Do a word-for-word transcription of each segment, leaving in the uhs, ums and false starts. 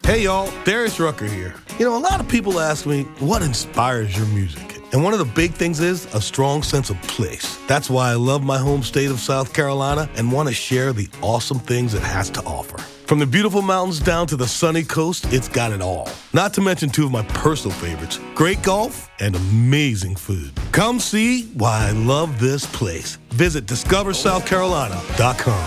Hey y'all, Darius Rucker here. You know, a lot of people ask me, what inspires your music? And one of the big things is a strong sense of place. That's why I love my home state of South Carolina and want to share the awesome things it has to offer. From the beautiful mountains down to the sunny coast, it's got it all. Not to mention two of my personal favorites, great golf and amazing food. Come see why I love this place. Visit discover south carolina dot com.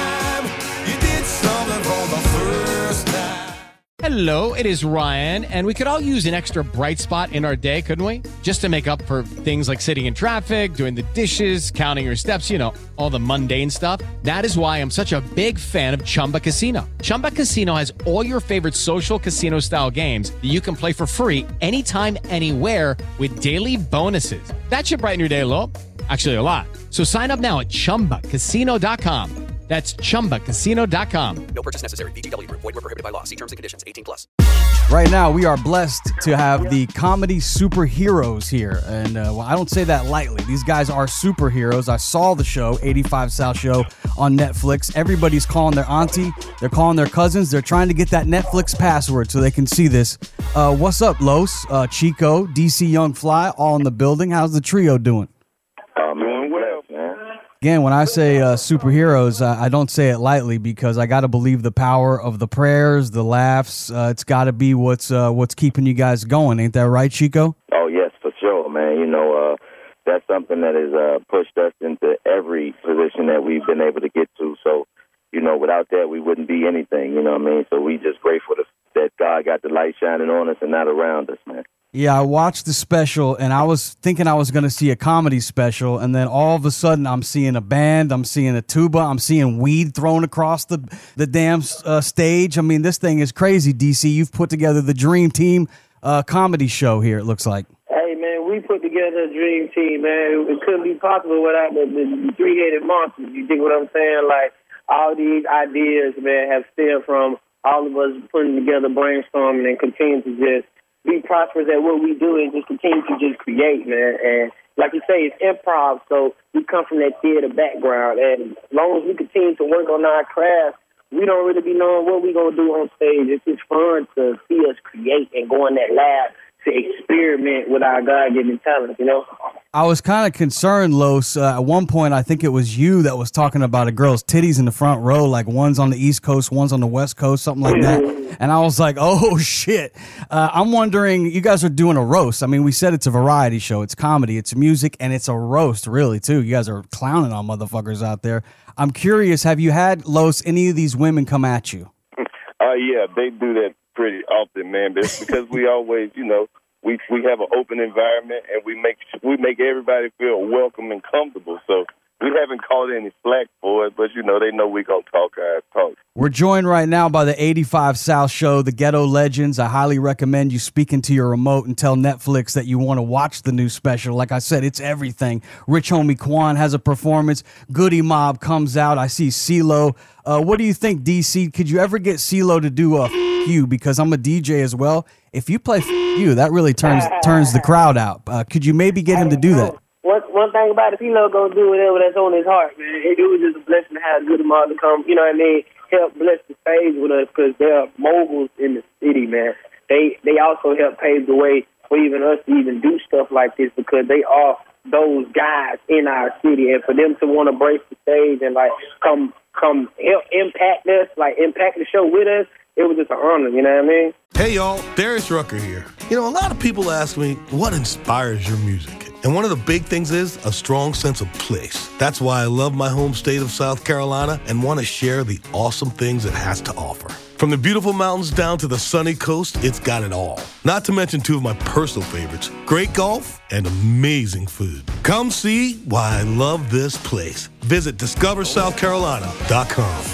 Hello, it is Ryan, and we could all use an extra bright spot in our day, couldn't we? Just to make up for things like sitting in traffic, doing the dishes, counting your steps, you know, all the mundane stuff. That is why I'm such a big fan of Chumba Casino. Chumba Casino has all your favorite social casino-style games that you can play for free anytime, anywhere with daily bonuses. That should brighten your day a little. Actually, a lot. So sign up now at chumba casino dot com. That's chumba casino dot com. No purchase necessary. V G W Group. Void where prohibited by law. See terms and conditions. eighteen plus. Right now, we are blessed to have the comedy superheroes here. And uh, well, I don't say that lightly. These guys are superheroes. I saw the show, eighty-five South Show, on Netflix. Everybody's calling their auntie. They're calling their cousins. They're trying to get that Netflix password so they can see this. Uh, what's up, Los? Uh, Chico, D C Young Fly, all in the building. How's the trio doing? I'm doing well, man. Again, when I say uh, superheroes, uh, I don't say it lightly because I got to believe the power of the prayers, the laughs. Uh, it's got to be what's uh, what's keeping you guys going. Ain't that right, Chico? Oh, yes, for sure, man. You know, uh, that's something that has uh, pushed us into every position that we've been able to get to. So, you know, without that, we wouldn't be anything, you know what I mean? So we just grateful to, that God got the light shining on us and not around us, man. Yeah, I watched the special, and I was thinking I was going to see a comedy special, and then all of a sudden I'm seeing a band, I'm seeing a tuba, I'm seeing weed thrown across the, the damn uh, stage. I mean, this thing is crazy, D C. You've put together the Dream Team uh, comedy show here, it looks like. Hey, man, we put together a dream team, man. It couldn't be possible without the, the three-headed monsters. You think what I'm saying? Like, all these ideas, man, have stemmed from all of us putting together, brainstorming, and continue to just be prosperous at what we do and just continue to just create, man. And like you say, it's improv, so we come from that theater background. And as long as we continue to work on our craft, we don't really be knowing what we're going to do on stage. It's just fun to see us create and go in that lab to experiment with our God-given talent, you know? I was kind of concerned, Los. Uh, at one point, I think it was you that was talking about a girl's titties in the front row, like one's on the East Coast, one's on the West Coast, something like that. And I was like, oh, shit. Uh, I'm wondering, you guys are doing a roast. I mean, we said it's a variety show. It's comedy, it's music, and it's a roast, really, too. You guys are clowning on motherfuckers out there. I'm curious, have you had, Los, any of these women come at you? Uh, yeah, they do that pretty often, man. But it's because we always, you know, we we have an open environment and we make we make everybody feel welcome and comfortable. So we haven't caught any slack for it, but you know they know we gonna talk our talk. We're joined right now by the eighty-five South Show, the Ghetto Legends. I highly recommend you speak into your remote and tell Netflix that you want to watch the new special. Like I said, it's everything. Rich Homie Quan has a performance. Goody Mob comes out. I see CeeLo. Uh, what do you think, D C? Could you ever get CeeLo to do a F you? Because I'm a D J as well. If you play F you, that really turns turns the crowd out. Uh, could you maybe get him to do that? One, one thing about it, CeeLo gonna do whatever that's on his heart, man. It, it was just a blessing to have Goody Mob to come, you know what I mean, help bless the stage with us because they're moguls in the city, man. They they also help pave the way for even us to even do stuff like this because they are those guys in our city. And for them to want to brace the stage and, like, come come help impact us, like, impact the show with us, it was just an honor, you know what I mean? Hey y'all, Darius Rucker here. You know, a lot of people ask me, what inspires your music? And one of the big things is a strong sense of place. That's why I love my home state of South Carolina and want to share the awesome things it has to offer. From the beautiful mountains down to the sunny coast, it's got it all. Not to mention two of my personal favorites, great golf and amazing food. Come see why I love this place. Visit discover south carolina dot com.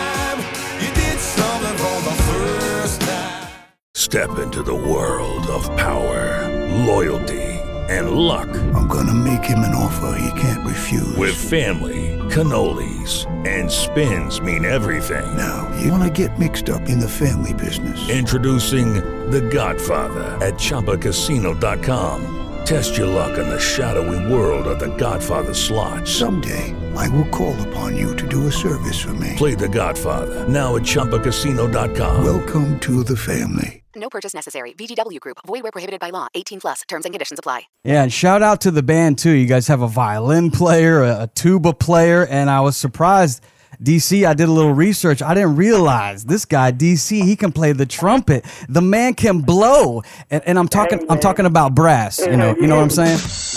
Step into the world of power, loyalty, and luck. I'm gonna make him an offer he can't refuse. With family, cannolis, and spins mean everything. Now, you wanna get mixed up in the family business. Introducing The Godfather at chumba casino dot com. Test your luck in the shadowy world of The Godfather slot. Someday, I will call upon you to do a service for me. Play The Godfather, now at Chumba Casino dot com. Welcome to the family. No purchase necessary. V G W Group. Void where prohibited by law. eighteen plus. Terms and conditions apply. Yeah, and shout out to the band, too. You guys have a violin player, a, a tuba player, and I was surprised. D C, I did a little research. I didn't realize this guy, D C, he can play the trumpet. The man can blow. And, and I'm talking I'm talking about brass. You know, you know what I'm saying?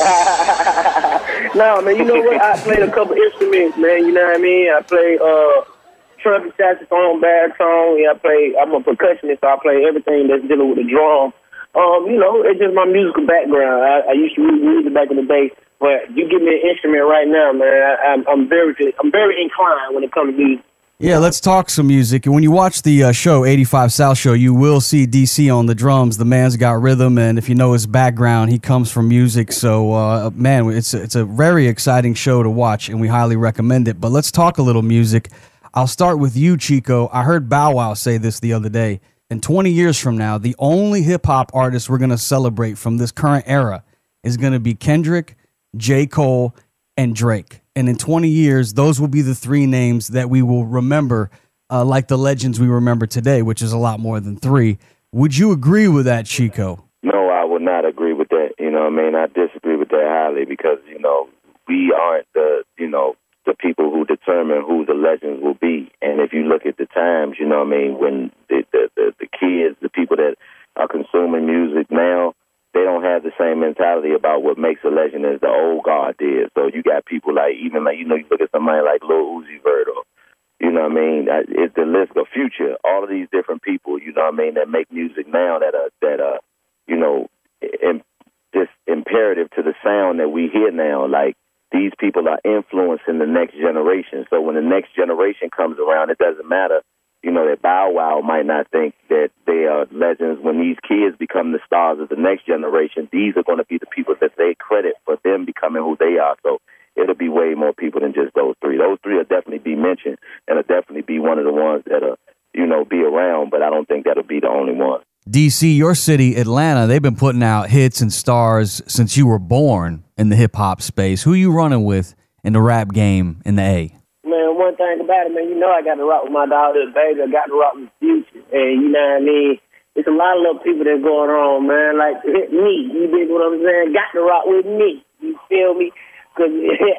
No, man, you know what? I played a couple instruments, man. You know what I mean? I play uh, trumpet, saxophone, baritone. Yeah, I play. I'm a percussionist, so I play everything that's dealing with the drum. Um, you know, it's just my musical background. I, I used to read music back in the day, but you give me an instrument right now, man. I, I'm, I'm very, I'm very inclined when it comes to music. Yeah, let's talk some music. And when you watch the uh, show, eighty-five South Show, you will see D C on the drums. The man's got rhythm, and if you know his background, he comes from music. So, uh, man, it's it's a very exciting show to watch, and we highly recommend it. But let's talk a little music. I'll start with you, Chico. I heard Bow Wow say this the other day. In twenty years from now, the only hip-hop artist we're going to celebrate from this current era is going to be Kendrick, J. Cole, and Drake. And in twenty years, those will be the three names that we will remember, uh, like the legends we remember today, which is a lot more than three. Would you agree with that, Chico? No, I would not agree with that. You know what I mean? I disagree with that highly because, you know, we aren't the, you know, the people who determine who the legends will be. And if you look at the times, you know what I mean, when the, the, the, the kids, the people that are consuming music now, they don't have the same mentality about what makes a legend as the old guard did. So you got people like, even like, you know, you look at somebody like Lil Uzi Vert or, you know what I mean, it's the list of Future, all of these different people, you know what I mean, that make music now that are, that are, you know, im- just imperative to the sound that we hear now. Like, these people are influencing the next generation. So when the next generation comes around, it doesn't matter, you know, that Bow Wow might not think that they are legends. When these kids become the stars of the next generation, these are going to be the people that they credit for them becoming who they are. So it'll be way more people than just those three. Those three will definitely be mentioned, and will definitely be one of the ones that'll, you know, be around, but I don't think that'll be the only one. D C, your city, Atlanta, they've been putting out hits and stars since you were born in the hip-hop space. Who you running with in the rap game in the A? Man, one thing about it, man, you know I got to rock with my daughter, baby. I got to rock with Future. And you know what I mean? It's a lot of little people that's going on, man. Like me, you dig what I'm saying? Got to rock with me. You feel me? Because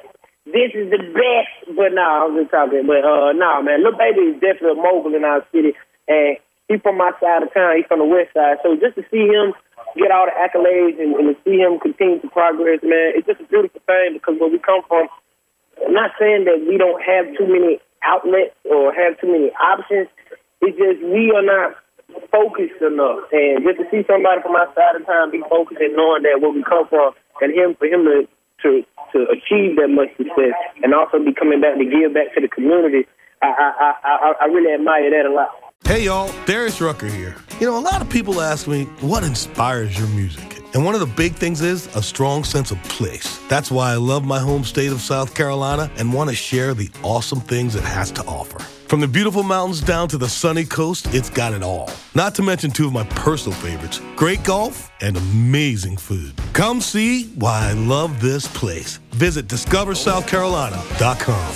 this is the best. But no, nah, I'm just talking. But uh, no, nah, man, Lil Baby is definitely a mogul in our city. And he's from my side of town. He's from the west side. So just to see him get all the accolades and, and to see him continue to progress, man, it's just a beautiful thing because where we come from, I'm not saying that we don't have too many outlets or have too many options. It's just we are not focused enough. And just to see somebody from our side of town be focused and knowing that where we come from, and him for him to, to, to achieve that much success and also be coming back to give back to the community, I, I, I, I really admire that a lot. Hey, y'all, Darius Rucker here. You know, a lot of people ask me, what inspires your music? And one of the big things is a strong sense of place. That's why I love my home state of South Carolina and want to share the awesome things it has to offer. From the beautiful mountains down to the sunny coast, it's got it all. Not to mention two of my personal favorites, great golf and amazing food. Come see why I love this place. Visit discover south carolina dot com.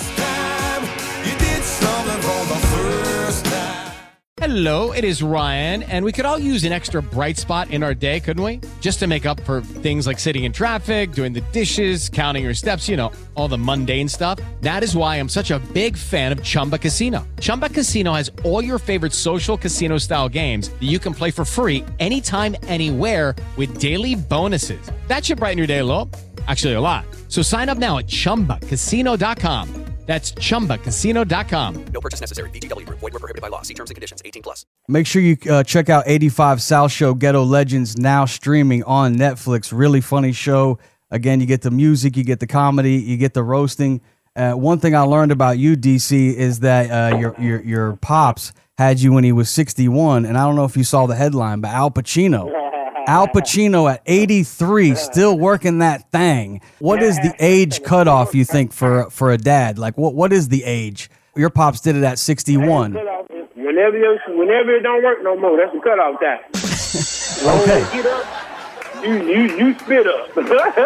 Hello, it is Ryan, and we could all use an extra bright spot in our day, couldn't we? Just to make up for things like sitting in traffic, doing the dishes, counting your steps, you know, all the mundane stuff. That is why I'm such a big fan of Chumba Casino. Chumba Casino has all your favorite social casino-style games that you can play for free anytime, anywhere with daily bonuses. That should brighten your day a little. Actually, a lot. So sign up now at chumba casino dot com. That's chumba casino dot com. No purchase necessary. V G W Group. Void where prohibited by law. See terms and conditions. eighteen plus. Make sure you uh, check out eighty-five South Show Ghetto Legends, now streaming on Netflix. Really funny show. Again, you get the music, you get the comedy, you get the roasting. Uh, one thing I learned about you, D C, is that uh, your your your pops had you when he was sixty-one, and I don't know if you saw the headline, but Al Pacino. Al Pacino at eighty-three, still working that thing. What is the age cutoff, you think, for for a dad? Like, what what is the age? Your pops did it at sixty-one. Whenever you, whenever it don't work no more, that's the cutoff time. Okay. Get up, you, you, you spit up.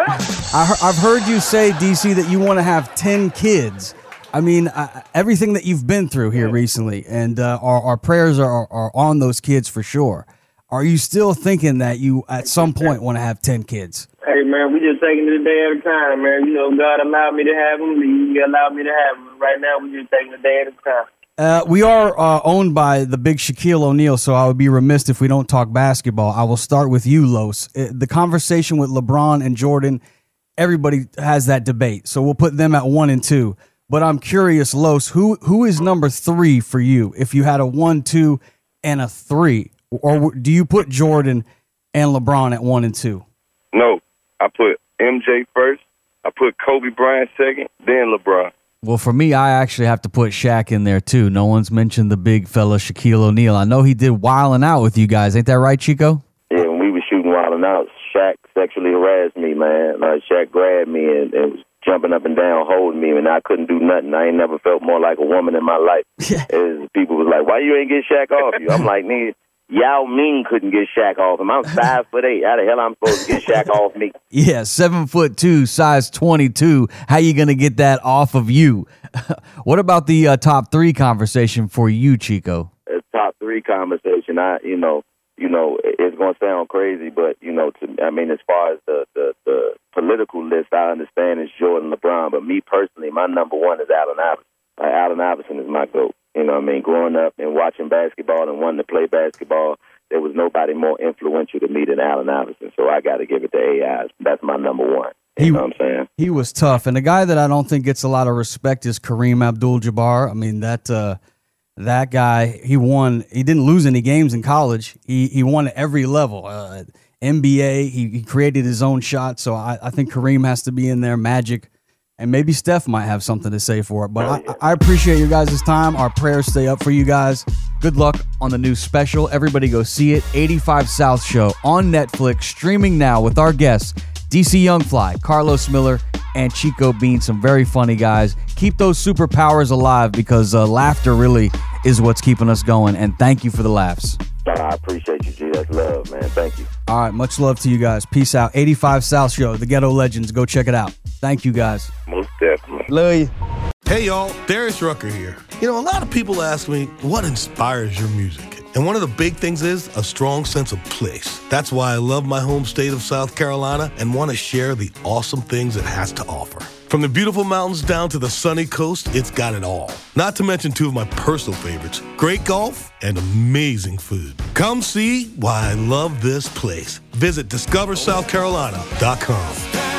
I he- I've heard you say, D C, that you want to have ten kids. I mean, uh, everything that you've been through here recently, and uh, our, our prayers are, are on those kids for sure. Are you still thinking that you, at some point, want to have ten kids? Hey, man, we just taking it a day at a time, man. You know, God allowed me to have them. He allowed me to have them. Right now, we just taking it a day at a time. Uh, we are uh, owned by the big Shaquille O'Neal, so I would be remiss if we don't talk basketball. I will start with you, Los. Uh, the conversation with LeBron and Jordan, everybody has that debate, so we'll put them at one and two. But I'm curious, Los, who who is number three for you if you had a one, two, and a three? Or do you put Jordan and LeBron at one and two? No, I put M J first. I put Kobe Bryant second, then LeBron. Well, for me, I actually have to put Shaq in there, too. No one's mentioned the big fella, Shaquille O'Neal. I know he did Wildin' Out with you guys. Ain't that right, Chico? Yeah, when we were shooting Wildin' Out, Shaq sexually harassed me, man. Like, Shaq grabbed me and, and was jumping up and down, holding me, and I couldn't do nothing. I ain't never felt more like a woman in my life. As people was like, why you ain't get Shaq off you? I'm like, nigga, Yao Ming couldn't get Shaq off him. I'm five foot eight. How the hell I'm supposed to get Shaq off me? Yeah, seven foot two, size twenty-two. How you gonna get that off of you? What about the uh, top three conversation for you, Chico? A top three conversation. I, you know, you know, it's gonna sound crazy, but you know, to, I mean, as far as the, the the political list, I understand it's Jordan, LeBron, but me personally, my number one is Allen Iverson. Like, Allen Iverson is my GOAT. You know what I mean? Growing up and watching basketball and wanting to play basketball, there was nobody more influential to me than Allen Iverson. So I got to give it to A I. That's my number one. You he, know what I'm saying? He was tough. And the guy that I don't think gets a lot of respect is Kareem Abdul-Jabbar. I mean, that uh, that guy, he won. He didn't lose any games in college. He he won at every level. Uh, N B A, he, he created his own shot. So I, I think Kareem has to be in there. Magic. And maybe Steph might have something to say for it. But I, I appreciate you guys' time. Our prayers stay up for you guys. Good luck on the new special. Everybody go see it. eighty-five South Show on Netflix, streaming now with our guests, D C Youngfly, Carlos Miller, and Chico Bean. Some very funny guys. Keep those superpowers alive because uh, laughter really is what's keeping us going. And thank you for the laughs. I appreciate you, G. That's love, man. Thank you. All right. Much love to you guys. Peace out. eighty-five South Show, the Ghetto Legends. Go check it out. Thank you, guys. Most definitely. Love you. Hey, y'all. Darius Rucker here. You know, a lot of people ask me, what inspires your music? And one of the big things is a strong sense of place. That's why I love my home state of South Carolina and want to share the awesome things it has to offer. From the beautiful mountains down to the sunny coast, it's got it all. Not to mention two of my personal favorites, great golf and amazing food. Come see why I love this place. Visit discover south carolina dot com.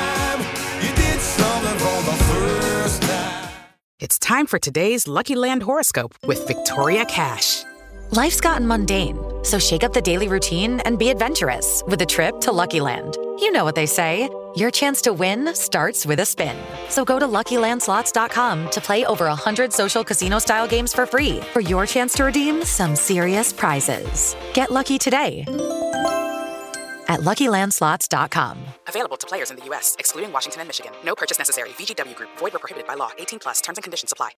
It's time for today's Lucky Land horoscope with Victoria Cash. Life's gotten mundane, so shake up the daily routine and be adventurous with a trip to Lucky Land. You know what they say, your chance to win starts with a spin. So go to lucky land slots dot com to play over one hundred social casino-style games for free for your chance to redeem some serious prizes. Get lucky today at lucky land slots dot com. Available to players in the U S, excluding Washington and Michigan. No purchase necessary. V G W Group. Void where prohibited by law. eighteen plus. Terms and conditions apply.